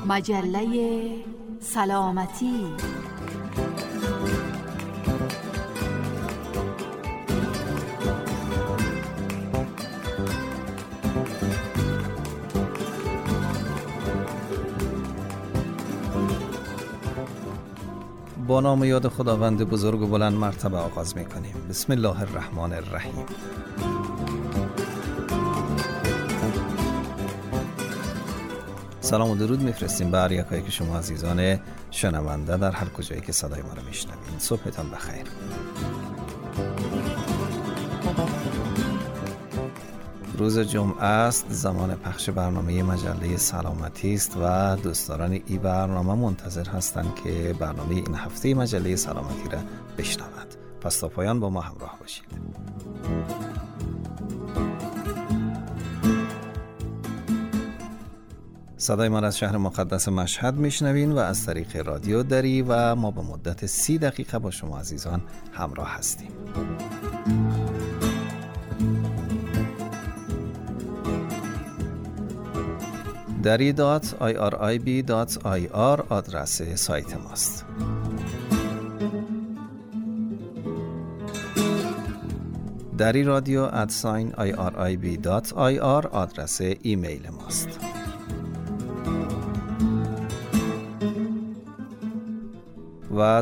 مجله سلامتی. با نام و یاد خداوند بزرگ و بلند مرتبه آغاز می‌کنیم. بسم الله الرحمن الرحیم. سلام و درود میفرستیم بر یکایی که شما عزیزان شنونده در هر کجایی که صدای ما رو میشنوید. صبحتان بخیر. روز جمعه است، زمان پخش برنامه مجله سلامتی است و دوستداران این برنامه منتظر هستند که برنامه این هفته مجله سلامتی را بشنوند. پس تا پایان با ما همراه باشید. صدای ما از شهر مقدس مشهد میشنوین و از طریق رادیو دری و ما به مدت 30 دقیقه با شما عزیزان همراه هستیم. dari.irib.ir آدرس سایت ماست. dari radio@irib.ir آدرس ایمیل ماست. و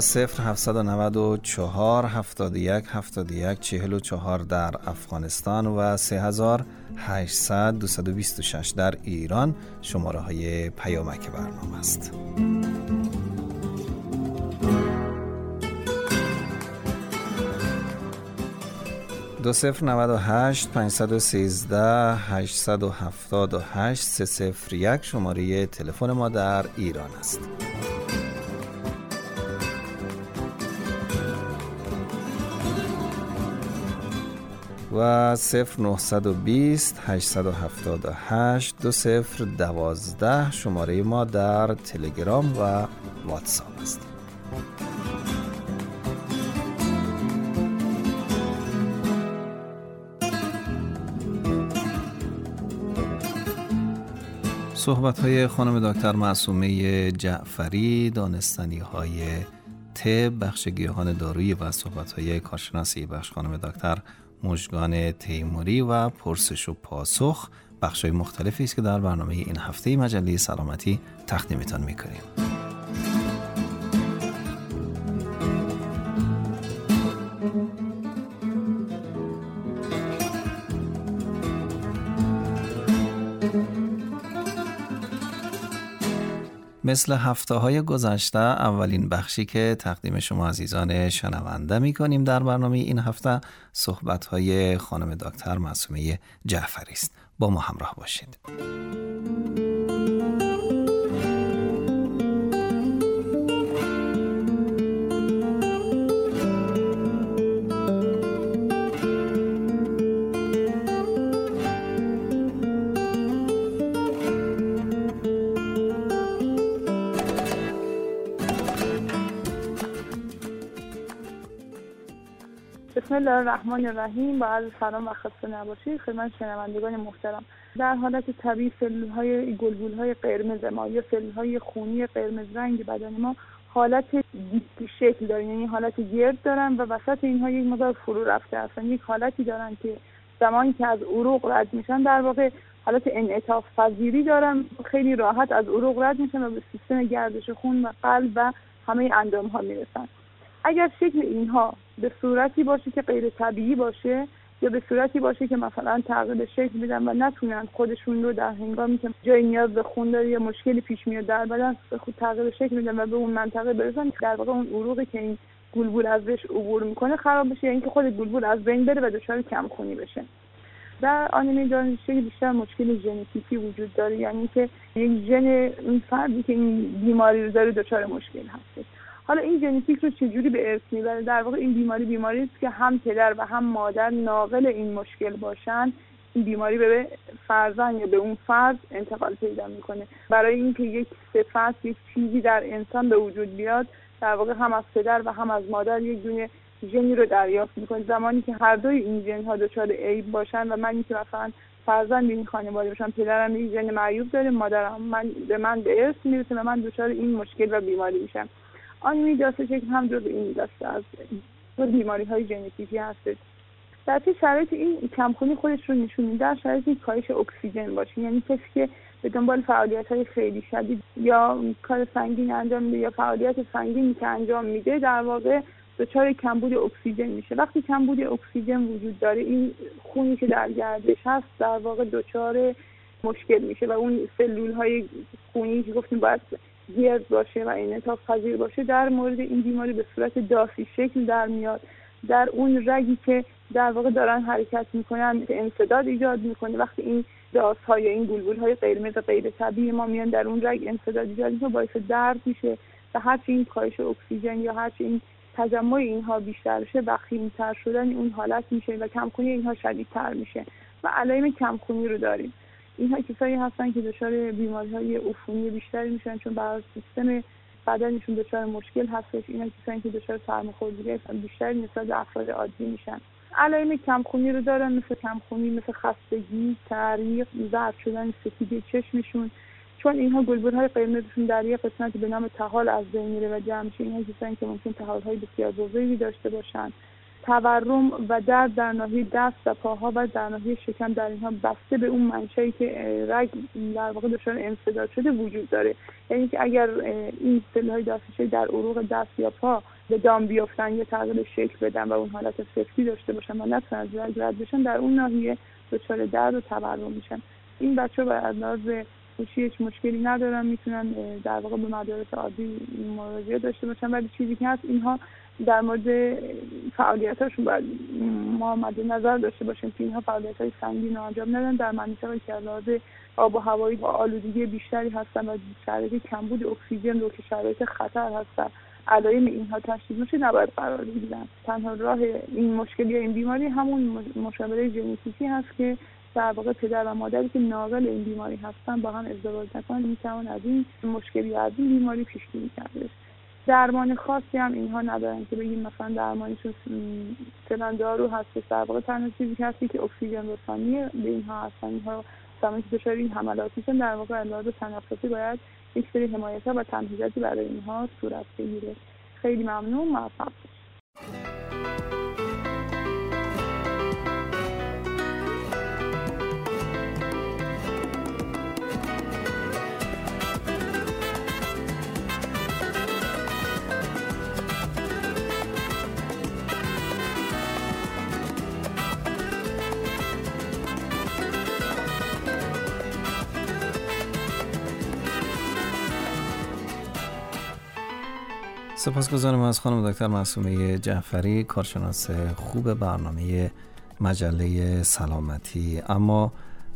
0794 71 71 44 در افغانستان و 3800 226 در ایران شماره های پیامک برنامه است. 2098 513 878 301 شماره تلفن ما در ایران است. و 0920 878 2012 شماره ما در تلگرام و واتساپ است. صحبت‌های خانم دکتر معصومه جعفری، دانستنی‌های طب بخش گیاهان دارویی و صحبت‌های کارشناسی بخش خانم دکتر مژگان تیموری و پرسش و پاسخ بخش‌های مختلفی است که در برنامه این هفته مجله سلامتی تقدیمتان می‌کنیم. مثل هفته‌های گذشته اولین بخشی که تقدیم شما عزیزان شنونده می‌کنیم در برنامه این هفته صحبت‌های خانم دکتر معصومه جعفری است. با ما همراه باشید. بسم الله الرحمن الرحیم. با عرض سلام و خسته نباشید خدمت شنوندگان محترم. در حالت طبیعی سلول‌های گلبول‌های قرمز ما یا سلول‌های خونی قرمز رنگ بدن ما حالت دیسکی شکل دارن، یعنی حالت گرد دارن و وسط اینها یک مقدار فرو رفته هستن. یک حالتی دارن که زمانی که از عروق رد میشن در واقع حالت انعطاف پذیری دارن، خیلی راحت از عروق رد میشن و به سیستم گردش خون و قلب و همه اندام‌ها میرسن. اگر شکل اینها به صورتی باشه که غیر طبیعی باشه یا به صورتی باشه که مثلا تغییر شکل میدن و نتونن خودشون رو در هنگامی که جای نیاز به خون داره یا مشکلی پیش میاد در بدن به خود تغییر شکل میدن و به اون منطقه برسن، در واقع اون عروقی که این گلبول ازش عبور میکنه خراب بشه یا اینکه خود گلبول از بین بره و دچار کم خونی بشه. در آنیمی دانشی بیشتر مشکل ژنتیکی وجود داره، یعنی که یک ژن این فردی که این بیماری رو داره دچار مشکل هست. حالا این ژنتیک رو چجوری به ارث میبره؟ در واقع این بیماری است که هم پدر و هم مادر ناقل این مشکل باشن، این بیماری به فرزند یا به اون فرد انتقال پیدا میکنه. برای اینکه یک صفت، یک چیزی در انسان به وجود بیاد، در واقع هم از پدر و هم از مادر یک دونه ژنی رو دریافت میکنه. زمانی که هر دوی این ژن ها دچار عیب باشن و من که مثلا فرزند این خانواده باشم. پدرم یک ژن معیوب داره، مادرم به من به ارث میرسه و من دچار این مشکل و بیماری میشم. آنیمیداس شکل هم جزء این دسته از بیماری‌های ژنتیکی هست. در طی شرایط این کمخونی خودش رو نشون میده در شرایط کاهش اکسیژن باشه، یعنی کسی که به دنبال فعالیت‌های خیلی شدید یا کار سنگین انجام میده یا فعالیت سنگینی که انجام میده در واقع دچار کمبود اکسیژن میشه. وقتی کمبود اکسیژن وجود داره، این خونی که در گردش هست در واقع دچار مشکل میشه و اون سلول‌های خونی که گفتیم باید گرد باشه و انعطاف پذیر باشه در مورد این بیماری به صورت دافی شکل در میاد. در اون رگی که در واقع دارن حرکت میکنن انسداد ایجاد میکنه. وقتی این داس‌ها یا این گلبول‌های قرمز غیر طبیعی ما میان در اون رگ انسداد ایجاد میکنه، باعث درد میشه و هرچی این کاهش اکسیژن یا هرچی این تجمع اینها بیشتر بشه، وخیم‌تر شدن اون حالت میشه و کمخونی اینها شدیدتر میشه و علائم کمخونی رو داریم. اینها کسایی هستن که دچار بیماری‌های عفونی بیشتری میشن چون بر سیستم بدنشون دچار مشکل هستش. اینا کسایی که دچار سرماخوردگی بیشتری نسبت به افراد عادی میشن. علائم کمخونی رو دارن، مثل کمخونی، مثل خستگی، تعریق، زرد شدن سفیدی چشمشون، چون اینها گلبول‌های قرمزشون در یک قسمتی به نام طحال از بین میره و جمع میشه. اینها کسایی که ممکن طحال‌های بسیار بزرگی داشته باشن. تورم و درد در ناحیه دست و پاها و در ناحیه شکم در اینها بسته به اون منشأی که رگ در واقع دچار انسداد شده وجود داره. یعنی که اگر این سلول‌های دستشویی در عروق دست یا پا به دام بیافتن یا تغییر شکل بدن و اون حالت سفتی داشته باشن و نتونن از رگ رد بشن، در اون ناحیه دچار درد و تورم میشن. این بچه‌ها به لحاظ هوشی هیچ مشکلی ندارن، میتونن در واقع به مدارس عادی مراجعه داشته باشن، ولی چیزی که هست اینها در مورد فعالیتاشون باید ما مد نظر داشته باشیم که اینها فعالیت‌های سنگین رو انجام ندن در مناطقی که لحاظ آب و هوایی با آلودگی بیشتری هستن و شرایط کمبود اکسیژن رو که شرایط خطر هستن علائم اینها تشخیص میشه نباید قرار بگیرن. تنها راه این مشکل یا این بیماری همون مشاوره ژنتیکی هست که در واقع پدر و مادری که ناقل این بیماری هستن با هم ازدواج نکنن میتوان از این مشکل یا از این بیماری پیش‌بینی کرد. درمان خاصی هم اینها ندارن که بگیم مثلا درمانشون فلان دارو هست. در واقع تنها چیزی که هستی که اکسیژن رسانی به اینها هستن. اینها زمانی که دچار این حملات میشن در واقع علاوه تنفسی باید یک سری حمایت‌ها و تمهیداتی برای اینها صورت بگیره. خیلی ممنون، موفق باشید. سپاسگزارم از خانم دکتر معصومه جعفری، کارشناس خوب برنامه مجله سلامتی. اما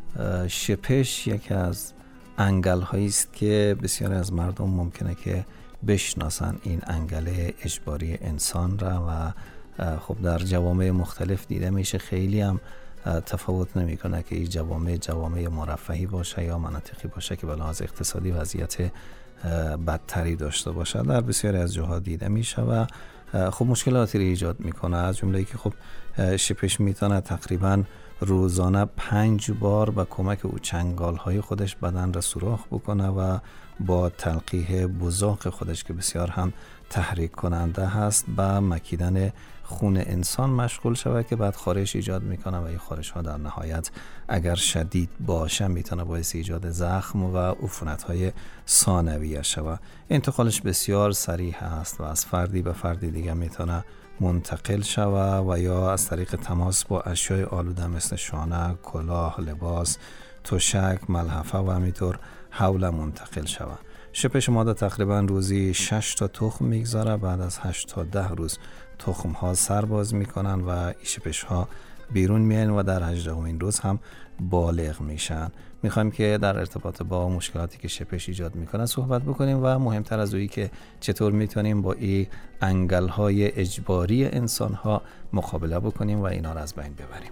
شپش یکی از انگل‌هایی است که بسیاری از مردم ممکنه که بشناسن این انگل اجباری انسان را و خب در جوامع مختلف دیده میشه. خیلی هم تفاوت نمیکنه که این جوامع مرفهی باشه یا مناطقی باشه که به لحاظ اقتصادی وضعیت بدتری داشته باشه. در بسیاری از جاها دیده میشه و خب مشکلاتی رو ایجاد میکنه، از جمله ای که خب شپش میتونه تقریبا روزانه 5 بار با کمک او چنگال های خودش بدن را سوراخ بکنه و با تلقیح بزاق خودش که بسیار هم تحریک کننده هست به مکیدن خون انسان مشغول شود که بعد خارش ایجاد میکنه و این خارش ها در نهایت اگر شدید باشه میتونه باعث ایجاد زخم و عفونت های ثانویه شود. انتقالش بسیار سریع است و از فردی به فردی دیگه میتونه منتقل شود و یا از طریق تماس با اشیاء آلوده مثل شانه، کلاه، لباس، تشک، ملحفه و همینطور حول منتقل شود. شپش ماده تقریبا روزی 6 تا تخم میگذاره. بعد از 8 تا 10 روز تخم ها سرباز میکنن و این شپش ها بیرون میان و در 18مین روز هم بالغ میشن. میخوایم که در ارتباط با مشکلاتی که شپش ایجاد میکنه صحبت بکنیم و مهمتر از اویی که چطور میتونیم با این انگل های اجباری انسان ها مقابله بکنیم و اینا رو از بین ببریم.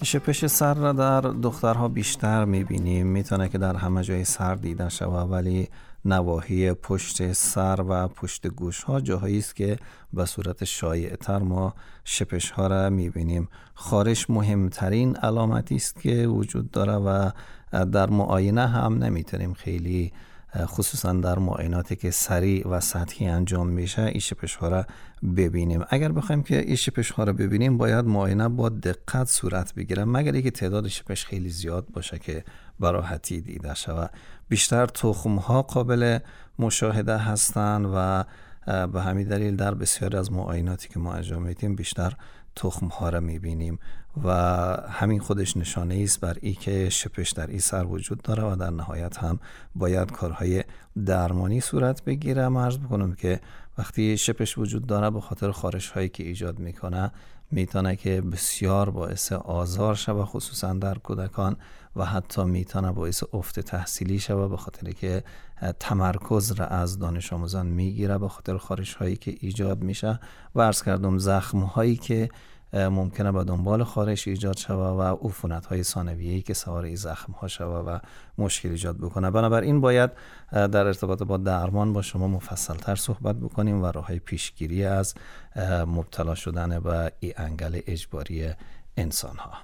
شپش سر را در دخترها بیشتر میبینیم. میتونه که در همه جای سر دیده شود، ولی نواحی پشت سر و پشت گوش ها جاهایی است که به صورت شایع‌تر ما شپش ها را میبینیم. خارش مهمترین علامتی است که وجود داره و در معاینه هم نمیتونیم خیلی، خصوصا در معایناتی که سریع و سطحی انجام میشه، این شپش ها را ببینیم. اگر بخوایم که این شپش ها را ببینیم باید معاینه با دقت صورت بگیره، مگر اینکه تعداد شپش خیلی زیاد باشه که به راحتی دیده شود. بیشتر تخم ها قابل مشاهده هستند و به همین دلیل در بسیاری از معایناتی که ما انجام میدیم بیشتر تخم ها را میبینیم و همین خودش نشانه است بر این که شپش در این سر وجود داره و در نهایت هم باید کارهای درمانی صورت بگیره. عرض بکنم که وقتی شپش وجود داره به خاطر خارش هایی که ایجاد میکنه میتونه که بسیار باعث آزار شود، خصوصا در کودکان، و حتی میتونه باعث افت تحصیلی شود به خاطر که تمرکز را از دانش آموزان میگیره به خاطر خارش هایی که ایجاد میشه و عرض کردم زخم هایی که ممکنه به دنبال خارش ایجاد شود و عفونت های ثانویه‌ای که سوار این زخم ها شود و مشکل ایجاد بکنه. بنابراین باید در ارتباط با درمان با شما مفصل تر صحبت بکنیم و راههای پیشگیری از مبتلا شدن به این انگل اجباری انسان ها.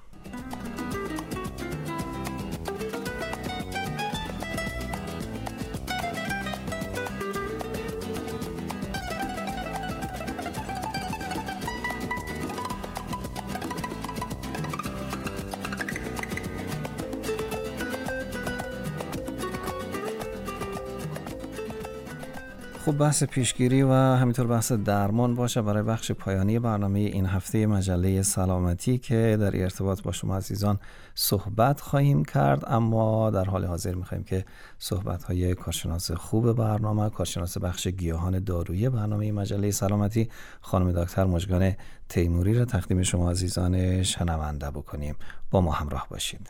خب بحث پیشگیری و همینطور بحث درمان باشه برای بخش پایانی برنامه این هفته مجله سلامتی که در ارتباط با شما عزیزان صحبت خواهیم کرد. اما در حال حاضر می‌خوایم که صحبت‌های کارشناس خوب برنامه، کارشناس بخش گیاهان دارویی برنامه مجله سلامتی، خانم دکتر مژگان تیموری را تقدیم شما عزیزان شنونده بکنیم. با ما همراه باشید.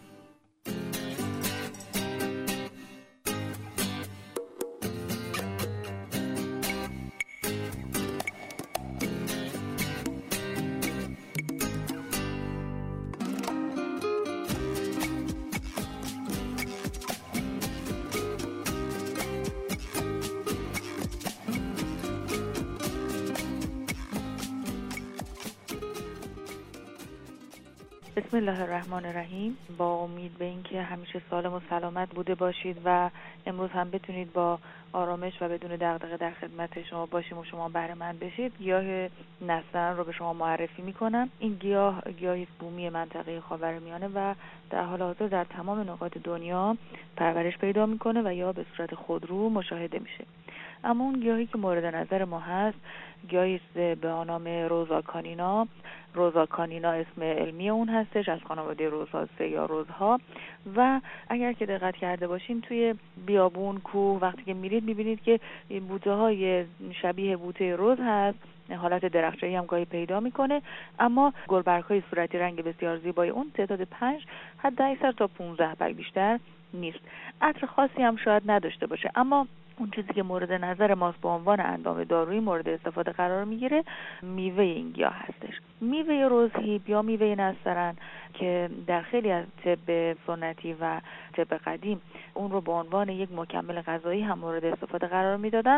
بسم الله الرحمن الرحیم. با امید به اینکه همیشه سالم و سلامت بوده باشید و امروز هم بتونید با آرامش و بدون دغدغه در خدمت شما باشیم و شما بهره مند بشید. گیاه نسترن رو به شما معرفی میکنم. این گیاهی بومی منطقه خاورمیانه و در حال حاضر در تمام نقاط دنیا پرورش پیدا میکنه و یا به صورت خودرو مشاهده میشه. اما اون گیاهی که مورد نظر ما هست گیاهی است به نام روزاکانینا. روزاکانینا اسم علمی اون هستش، از خانواده روزاceae یا روزها. و اگر که دقت کرده باشین توی بیابون، کوه، وقتی که میرید میبینید که بوته های شبیه بوته روز هست، حالت درخچه‌ای هم گاهی پیدا میکنه، اما گلبرگ های صورتی رنگ بسیار زیبای اون تعداد 5 حتی اکثر تا 15 برگ بیشتر نیست. عطر خاصی هم شاید نداشته باشه، اما اون چیزی که مورد نظر ماست به عنوان اندام دارویی مورد استفاده قرار میگیره میوه این گیاه هستش. میوه روزهیب یا میوه نسترن که در خیلی از طب سنتی و طب قدیم اون رو به عنوان یک مکمل غذایی هم مورد استفاده قرار میدادن،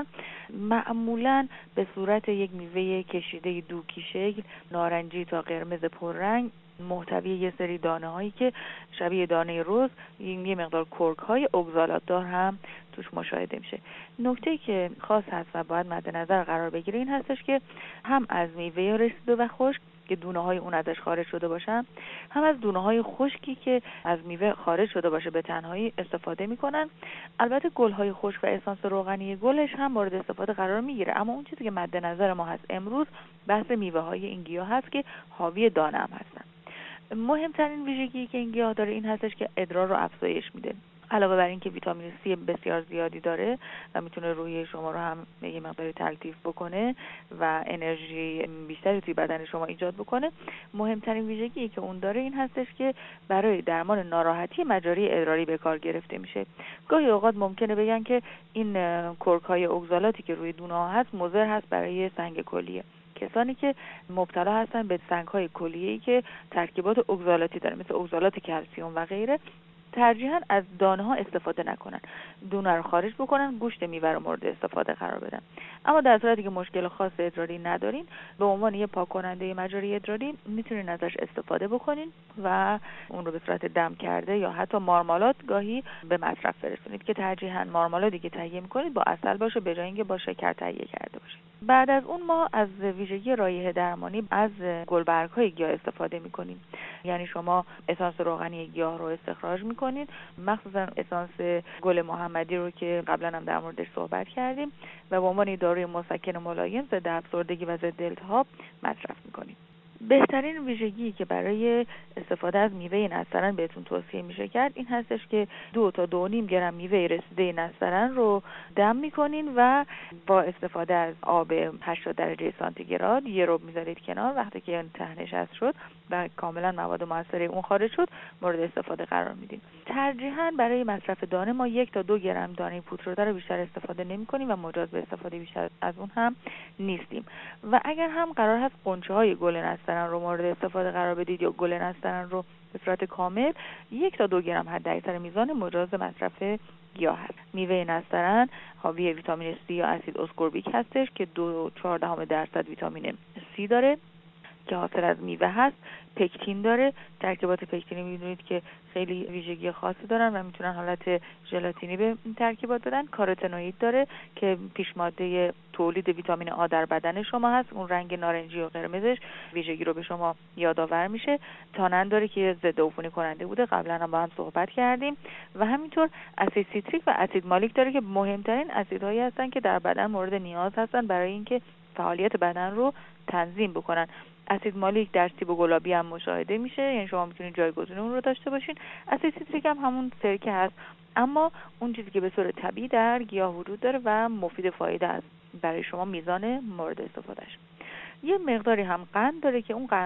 معمولاً به صورت یک میوه کشیده دوکی شکل، نارنجی تا قرمز پررنگ، محتوی یه سری دانه هایی که شبیه دانه رز، یه مقدار کرک های اگزالات دار هم توش مشاهده میشه. نکته که خاص هست و باید مد نظر قرار بگیره این هستش که هم از میوه رسیده و خشک که دونه های اون ازش خارج شده باشن، هم از دونه های خشکی که از میوه خارج شده باشه به تنهایی استفاده میکنن. البته گل های خشک و اسانس روغنی گلش هم مورد استفاده قرار میگیره، اما اون چیزی که مد نظر ما هست امروز بحث میوه های این گیاه هست که حاوی دانه هم هستن. مهمترین ویژگی که این گیاه داره این هستش که ادرار رو افزایش میده. علاوه بر این که ویتامین C بسیار زیادی داره و میتونه روحیه شما رو هم یه مقداری تلطیف بکنه و انرژی بیشتری توی بدن شما ایجاد بکنه، مهمترین ویژگی که اون داره این هستش که برای درمان ناراحتی مجاری ادراری به کار گرفته میشه. گاهی اوقات ممکنه بگن که این کرک‌های اگزالاتی که روی دونه ها هست مضر هست برای سنگ کلیه. کسانی که مبتلا هستن به سنگ‌های کلیه‌ای که ترکیبات اگزالاتی داره، مثل اگزالات کلسیم و غیره، ترجیحاً از دانه ها استفاده نکنن، دونه رو خارج بکنن، گوشت میوه رو مورد استفاده قرار بدن. اما در صورتی که مشکل خاص ادراری ندارین، به عنوان یه پاک کننده مجاری ادراری میتونین ازش استفاده بکنین و اون رو به صورت دم کرده یا حتی مارمالاد گاهی به مصرف برسونید که ترجیحاً مارمالادی که تهیه میکنید با عسل باشه به جای اینکه با شکر تهیه کرده باشید. بعد از اون ما از ویژگی رایحه درمانی از گلبرگ‌های گیاه استفاده میکنیم. یعنی شما اسانس روغنی گیاه رو استخراج میکنید، مخصوصا اسانس گل محمدی رو که قبلا هم در موردش صحبت کردیم و به عنوان داروی مسکن ملایم ضد افسردگی و ضد التهاب مصرف میکنیم. بهترین ویژگی که برای استفاده از میوه نسترن بهتون توصیه میشه کرد این هستش که 2 تا 2.5 گرم میوه رسیده نسترن رو دم میکنین و با استفاده از آب 80 درجه سانتیگراد یه ربع میذارید کنار. وقتی که ته‌نشست شد و کاملا مواد مؤثر اون خارج شد مورد استفاده قرار میدیم. ترجیحاً برای مصرف دانه ما 1 تا 2 گرم دانه پودر رو بیشتر استفاده نمی‌کنیم و مجاز به استفاده بیشتر از اون هم نیستیم. و اگر هم قرار هست قنچه‌های گل نسترن رو مورد استفاده قرار بدید یا گل نسترن رو به صورت کامل، 1 تا 2 گرم حداکثر میزان مجاز مصرف گیاه هست. میوه نسترن حاوی ویتامین C یا اسید اسکوربیک هستش که 2.4% ویتامین C داره که حاصل از میوه هست. پکتین داره. ترکیبات پکتینی میدونید که خیلی ویژگی خاصی دارن و میتونن حالت ژلاتینی به ترکیبات بدن. کاروتنوئید داره که پیشماده تولید ویتامین آ در بدن شما هست. اون رنگ نارنجی و قرمزش ویژگی رو به شما یادآور میشه. تانن داره که ضد عفونی کننده بوده، قبلا هم با هم صحبت کردیم. و همینطور اسید سیتریک و اسید مالیک داره که مهمترین اسیدهایی هستن که در بدن مورد نیاز هستن برای اینکه فعالیت بدن رو تنظیم بکنن. اسید مالیک در سیب و گلابی هم مشاهده میشه، یعنی شما میتونید جایگزین اون رو داشته باشین. اسید سیتریک هم همون سرکه هست، اما اون چیزی که به صورت طبیعی در گیاه وجود داره و مفید فایده است برای شما میزان مورد استفادهش. یه مقداری هم قند داره که اون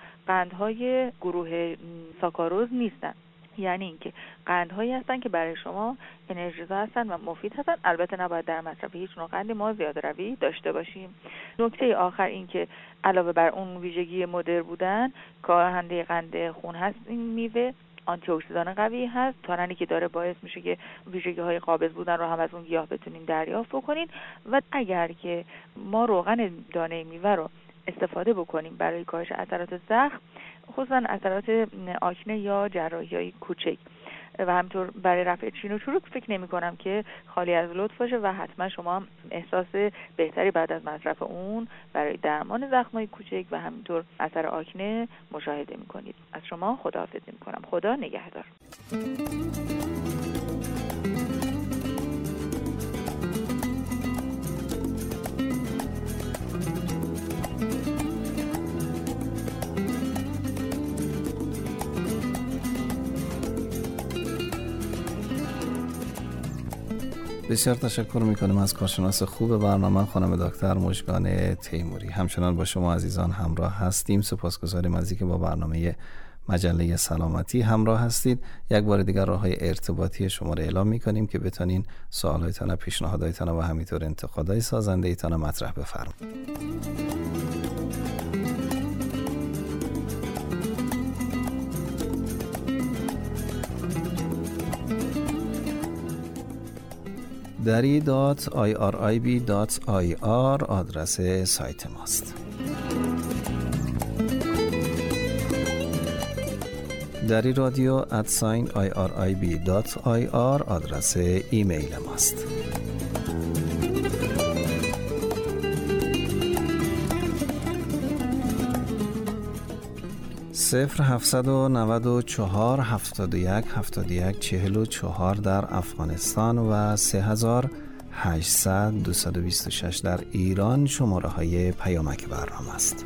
قندهای گروه ساکاروز نیستن، یعنی اینکه قندهایی هستن که برای شما انرژیزا هستن و مفید هستن. البته نباید در مصرف هیچ نوع قندی ما زیاده روی داشته باشیم. نکته آخر این که علاوه بر اون ویژگی مدر بودن، کاهنده قند خون هست این میوه، آنتی اکسیدان قوی هست، تاننی که داره باعث میشه که ویژگی های قابض بودن رو هم از اون گیاه بتونیم دریافت بکنین. و اگر که ما روغن دانه میوه رو استفاده بکنیم برای کاهش اثرات زخم، خصوصا اثرات آکنه یا جراحی‌های کوچک و همینطور برای رفع چین و چروک، فکر نمی کنم که خالی از لطف باشه و حتما شما هم احساس بهتری بعد از مصرف اون برای درمان زخم‌های کوچک و همینطور اثر آکنه مشاهده می کنید. از شما خداحافظی می کنم. خدا نگهدار. بسیار تشکر میکنم از کارشناس خوب برنامه خانم دکتر مژگان تیموری. همچنان با شما عزیزان همراه هستیم. سپاسگزاریم از اینکه با برنامه مجله سلامتی همراه هستید. یک بار دیگر راههای ارتباطی شما را اعلام میکنیم که بتونین سوالایتان، پیشنهاداتان و همینطور انتقادهای سازنده ایتان مطرح بفرمایید. dari.irib.ir آدرس سایت ماست. دری رادیو @irib.ir آدرس ایمیل ماست. صفر 794 71 71 44 در افغانستان و 3800 226 در ایران شماره های پیامک برنامه است.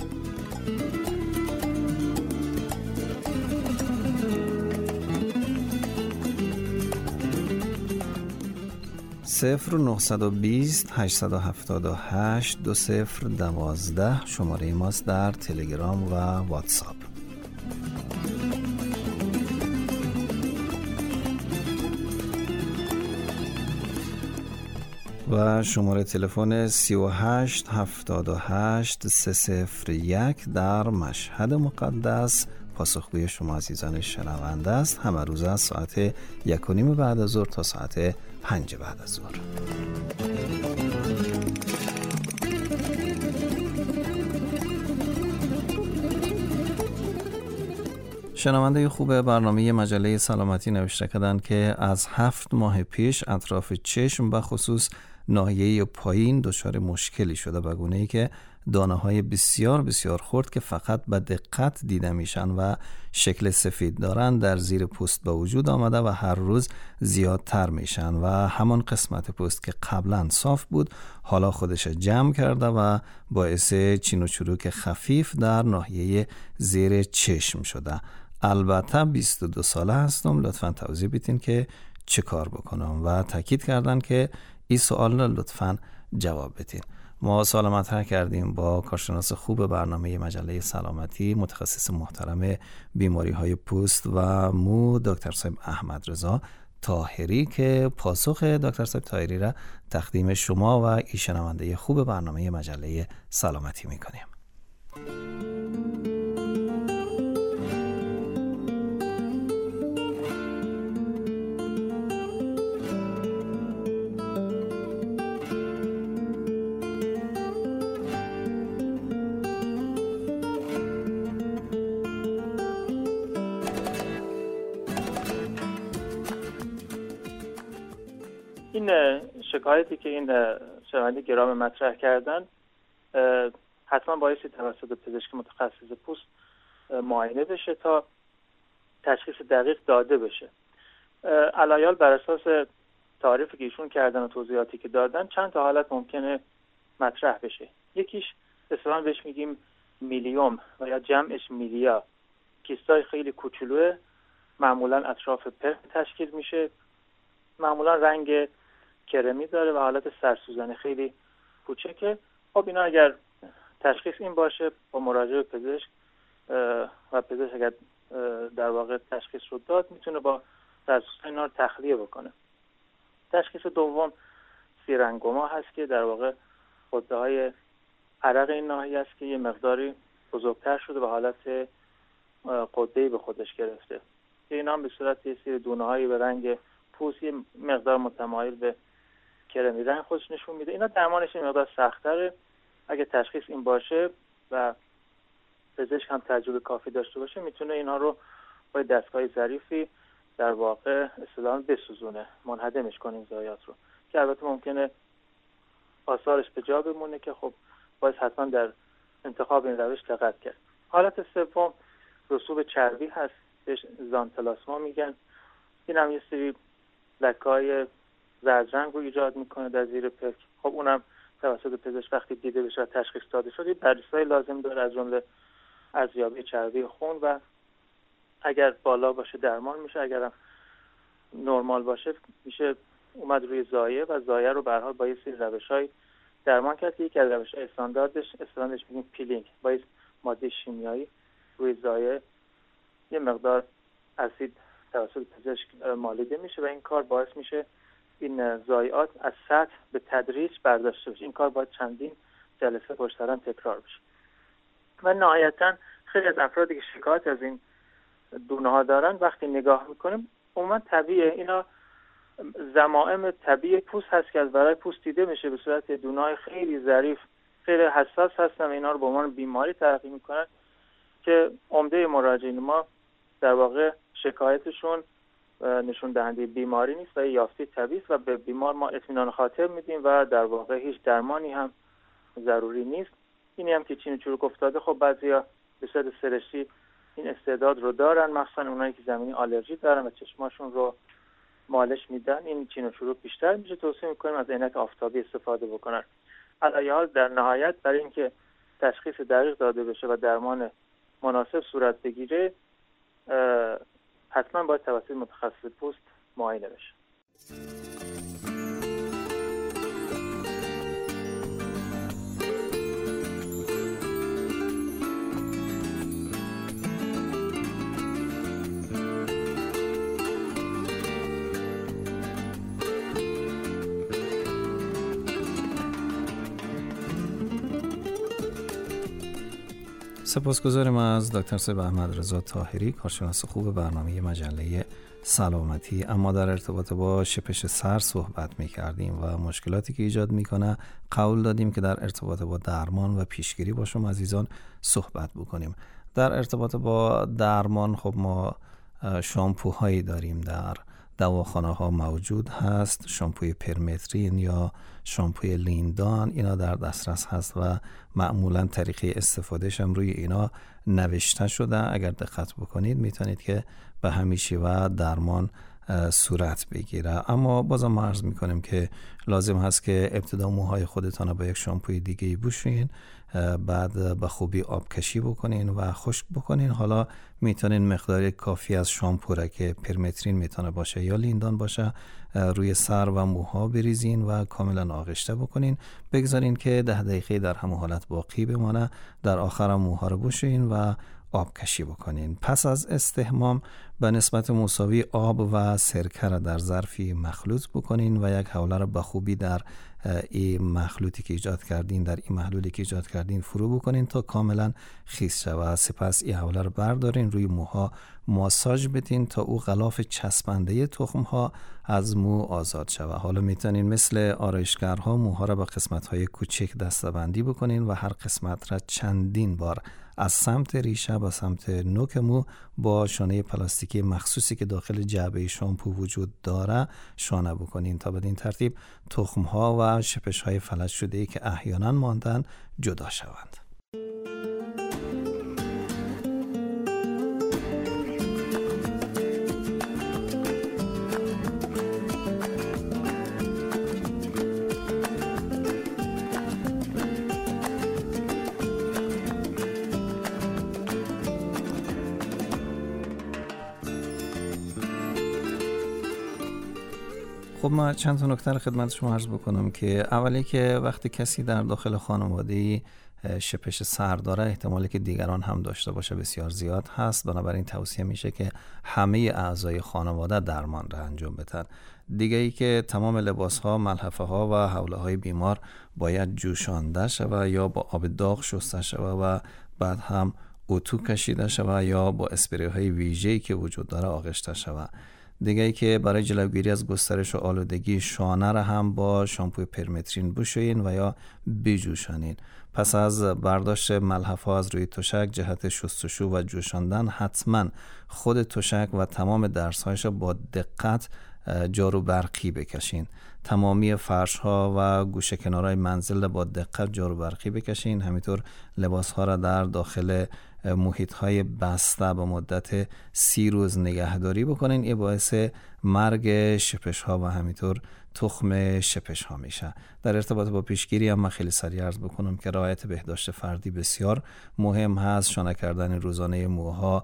0920 878 2012 شماره ماست در تلگرام و واتساپ. و شماره تلفن 38 78 301 در مشهد مقدس پاسخگوی شما عزیزان شنونده است. همه روز از ساعت 1:30 بعد از ظهر تا ساعت 5 بعد از ظهر. شنونده خوب برنامه مجله سلامتی نوشته کردند که از 7 ماه پیش اطراف چشم و خصوص ناحیه پایین دچار مشکلی شده، به گونه‌ای که دانه‌های بسیار بسیار خرد که فقط به دقت دیده میشن و شکل سفید دارند در زیر پوست به وجود آمده و هر روز زیادتر میشن و همان قسمت پوست که قبلا صاف بود حالا خودش جمع کرده و باعث چین و چروک خفیف در ناحیه زیر چشم شده. البته 22 ساله هستم، لطفاً توضیح بدین که چه کار بکنم و تاکید کردن که این سوال لطفاً جواب بدین. ما سوال مطرح کردیم با کارشناس خوب برنامه مجله سلامتی، متخصص محترم بیماری های پوست و مو، دکتر صاحب احمد رضا طاهری، که پاسخ دکتر صاحب طاهری را تقدیم شما و ای شنونده خوب برنامه مجله سلامتی میکنیم. این شکایتی که این شنونده گرامی مطرح کردن حتما بایستی توسط پزشک متخصص پوست معاینه بشه تا تشخیص دقیق داده بشه. علایال بر اساس تعریفی که ایشون کردن و توضیحاتی که دادن چند تا حالت ممکنه مطرح بشه. یکیش اصطلاحاً بهش میگیم میلیوم و یا جمعش میلیا، کیستای خیلی کوچولوه، معمولاً اطراف پلک تشکیل میشه، معمولاً رنگ کرمی داره و حالت سرسوزنی خیلی کوچکه. خب اینا اگر تشخیص این باشه با مراجعه پزشک و پزشک اگر در واقع تشخیص رو داد میتونه با سرسوزن اینا رو تخلیه بکنه. تشخیص دوم سیرنگوما هست که در واقع غده های عرق این ناحیه است که یه مقداری بزرگتر شده و حالت غده‌ای به خودش گرفته. اینا هم به صورت یه سری دونه‌هایی به رنگ پوست یه مقدار متمایل به کرمی رنگ خودش نشون میده. اینا درمانش این مقدار سخت‌تره. اگه تشخیص این باشه و پزشک هم تجربه کافی داشته باشه میتونه اینا رو با دستگاه ظریفی در واقع اصطلاحاً بسوزونه، منهدمش کنه این ضایعات رو، که البته ممکنه آثارش به جا بمونه که خب باید حتما در انتخاب این روش دقت کرد. حالت سوم رسوب چربی هست، بهش زانتلاسما میگن. این هم یه سری لکه‌های زرد رنگ رو ایجاد میکنه در زیر پلک. خب اونم توسط پزشک وقتی دیده بشه و تشخیص داده شد بررسی‌های لازم داره، از جمله ارزیابی چربی خون و اگر بالا باشه درمان میشه، اگرم نرمال باشه میشه اومد روی زایه و زایه رو به هر حال با یه سری روش‌های درمان کرد که یکی از روش‌های استانداردش میگیم پیلینگ، با ماده شیمیایی روی زایه یه مقدار اسید توسط پزشک مالیده میشه و این کار باعث میشه این ضایعات از سطح به تدریج برداشته بشه. این کار باید چندین جلسه پشت سر هم تکرار بشه. و نهایتاً خیلی از افرادی که شکایت از این دونه‌ها دارن وقتی نگاه میکنیم عموما طبیعیه، اینا ضمائم طبیعی پوست هست که از ورای پوست دیده میشه به صورت دونه‌های خیلی ظریف، خیلی حساس هستن. اینا رو به عنوان بیماری تلقی میکنن که عمده مراجعین ما در واقع شکایتشون نشون دهنده بیماری نیست و یافته طبیعی است و به بیمار ما اطمینان خاطر میدیم و در واقع هیچ درمانی هم ضروری نیست. اینی هم که چین و چروک افتاده، خب بعضیا به صورت سرشتی این استعداد رو دارن، مخصوصا اونایی که زمینی آلرژی دارن و چشماشون رو مالش میدن، این چین و چروک بیشتر میشه. توصیه میکنیم از عینک آفتابی استفاده بکنن. علی حال در نهایت برای اینکه تشخیص دقیق داده بشه و درمان مناسب صورت بگیره حتما باید توسط متخصص پوست معاینه بشه. سپاسگزاریم از دکتر صاحب احمد رضا طاهری، کارشناس خوب برنامه مجله سلامتی. اما در ارتباط با شپش سر صحبت می‌کردیم و مشکلاتی که ایجاد می‌کنه. قول دادیم که در ارتباط با درمان و پیشگیری با شما عزیزان صحبت بکنیم. در ارتباط با درمان خب ما شامپوهایی داریم در دواخانه ها موجود هست، شامپوی پرمترین یا شامپوی لیندان، اینا در دسترس هست و معمولا طریقه استفادهش هم روی اینا نوشته شده. اگر دقت بکنید میتونید که به همیشه و درمان صورت بگیره. اما بازم ما عرض میکنیم که لازم هست که ابتدا موهای خودتان با یک شامپوی دیگه بشویین، بعد به خوبی آب کشی بکنین و خشک بکنین. حالا میتونین مقدار کافی از شامپو را که پرمترین میتونه باشه یا لیندان باشه روی سر و موها بریزین و کاملا آغشته بکنین، بگذارین که 10 دقیقه در همون حالت باقی بمانه. در آخر موها رو بشویین و آب کشی بکنین. پس از استحمام به نسبت مساوی آب و سرکه را در ظرفی مخلوط بکنین و یک حوله را به خوبی در این مخلوطی که ایجاد کردین، در این محلولی که ایجاد کردین فرو بکنین تا کاملا خیس شود. سپس این حوله رو بردارین، روی موها ماساژ بدین تا او غلاف چسبنده تخم ها از مو آزاد شود. حالا میتونین مثل آرایشگرها موها را به قسمت های کوچک دسته‌بندی بکنین و هر قسمت را چندین بار از سمت ریشه به سمت نوک مو با شانه پلاستیکی مخصوصی که داخل جعبه شامپو وجود داره شانه بکنین تا بدین ترتیب تخم ها و شپش های فلج شده ای که احیانا ماندن جدا شوند. خب ما چند تا نکته خدمت شما عرض بکنم که اولی که وقتی کسی در داخل خانواده شپش سر داره احتمالی که دیگران هم داشته باشه بسیار زیاد هست. بنابراین توصیه میشه که همه اعضای خانواده درمان را انجام بدن. دیگه ای که تمام لباس ها، ملحفه ها و حوله های بیمار باید جوشانده شود یا با آب داغ شسته شود و بعد هم اتو کشیده شود یا با اسپری های ویژه‌ای که وجود داره آغشته شود. دیگه ای که برای جلوگیری از گسترش و آلودگی شانه را هم با شامپوی پرمترین بشویین و یا بجوشانین. پس از برداشت ملحفه از روی تشک جهت شستشو و جوشاندن حتما خود تشک و تمام درس‌هایش با دقت جارو برقی بکشین. تمامی فرش ها و گوشه کنارهای منزل با دقت جارو برقی بکشین. همینطور لباس ها را در داخل محیط های بسته به مدت 30 روز نگهداری بکنین. این باعث مرگ شپش ها و همینطور تخم شپش ها میشه. در ارتباط با پیشگیری هم من خیلی سریع عرض بکنم که رعایت بهداشت فردی بسیار مهم هست. شانه کردن روزانه موها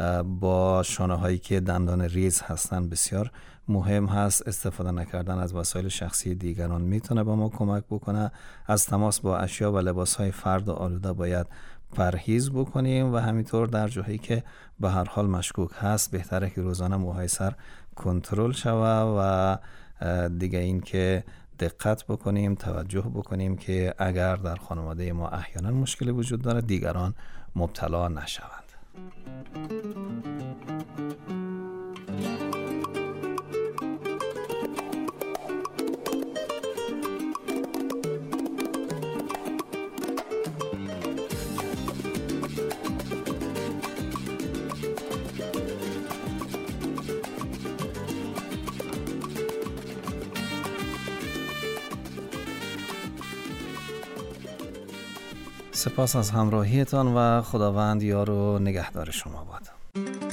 با شانه هایی که دندان ریز هستن بسیار مهم هست. استفاده نکردن از وسایل شخصی دیگران میتونه به ما کمک بکنه. از تماس با اشیا و لباس های فرد آلوده باید پرهیز بکنیم و همینطور در جاهایی که به هر حال مشکوک هست بهتره که روزانه موهای سر کنترل شود و دیگه این که دقت بکنیم، توجه بکنیم که اگر در خانواده ما احیانا مشکلی وجود داره دیگران مبتلا نشوند. سپاس از همراهیتان و خداوند یار و نگهدار شما باد.